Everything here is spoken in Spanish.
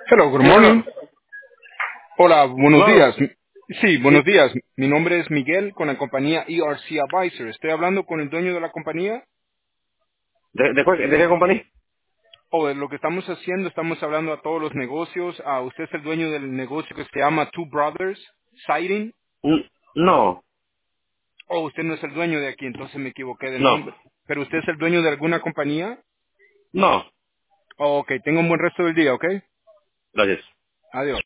Hello, good Sí, morning. bueno. Hola, buenos Bueno, días. Sí, sí. buenos días. Mi nombre es Miguel con la compañía ERC Advisor. Estoy hablando con el dueño de la compañía. ¿De qué compañía? O de lo que estamos haciendo, estamos hablando a todos los negocios. Usted es el dueño del negocio que se llama Two Brothers Siding. No, O usted no es el dueño de aquí, entonces me equivoqué del no, nombre. Pero usted es el dueño de alguna compañía. no. Ok, tenga un buen resto del día, ¿ok? Gracias. Adiós.